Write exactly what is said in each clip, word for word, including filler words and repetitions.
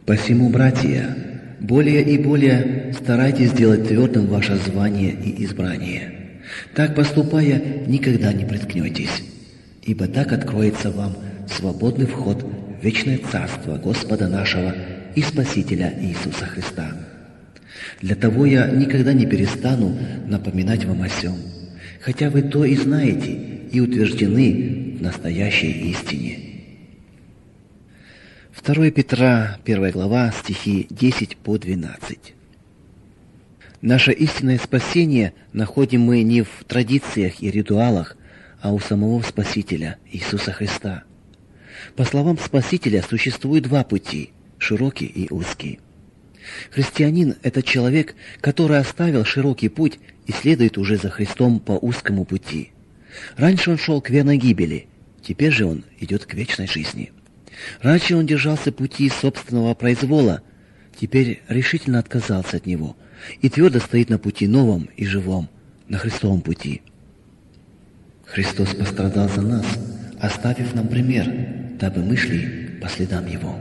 Посему, братья, более и более старайтесь сделать твердым ваше звание и избрание. Так поступая, никогда не приткнетесь, ибо так откроется вам свободный вход в вечное царство Господа нашего и Спасителя Иисуса Христа. Для того я никогда не перестану напоминать вам о сем, хотя вы то и знаете и утверждены в настоящей истине. второе Петра, первая глава, стихи десять по двенадцать. Наше истинное спасение находим мы не в традициях и ритуалах, а у самого Спасителя, Иисуса Христа. По словам Спасителя, существует два пути – широкий и узкий. Христианин – это человек, который оставил широкий путь и следует уже за Христом по узкому пути. Раньше он шел к верной гибели, теперь же он идет к вечной жизни. Раньше он держался пути собственного произвола, теперь решительно отказался от него и твердо стоит на пути новом и живом, на Христовом пути. Христос пострадал за нас, оставив нам пример, дабы мы шли по следам Его.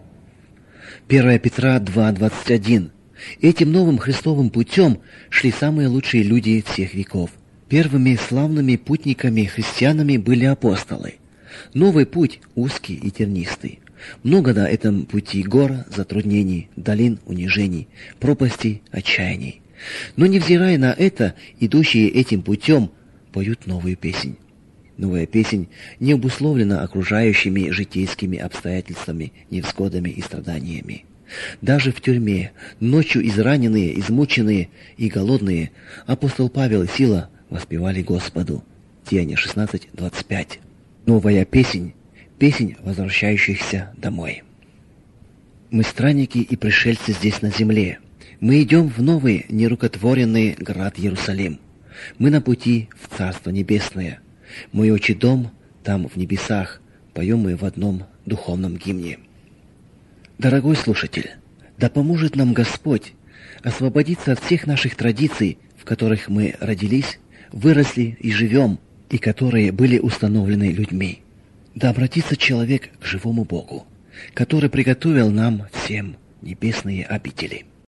первое Петра два, двадцать один. Этим новым Христовым путем шли самые лучшие люди всех веков. Первыми славными путниками-христианами были апостолы. Новый путь узкий и тернистый. Много на этом пути гор, затруднений, долин, унижений, пропастей, отчаяний. Но невзирая на это, идущие этим путем поют новую песнь. Новая песнь не обусловлена окружающими житейскими обстоятельствами, невзгодами и страданиями. Даже в тюрьме, ночью израненные, измученные и голодные, апостол Павел и Сила воспевали Господу. Деяния шестнадцать, двадцать пять. Новая песнь, песнь возвращающихся домой. Мы странники и пришельцы здесь на земле. Мы идем в новый, нерукотворенный град Иерусалим. Мы на пути в Царство Небесное. Мой отчий дом там, в небесах, поем мы в одном духовном гимне. Дорогой слушатель, да поможет нам Господь освободиться от всех наших традиций, в которых мы родились, выросли и живем, и которые были установлены людьми. Да обратится человек к живому Богу, который приготовил нам всем небесные обители.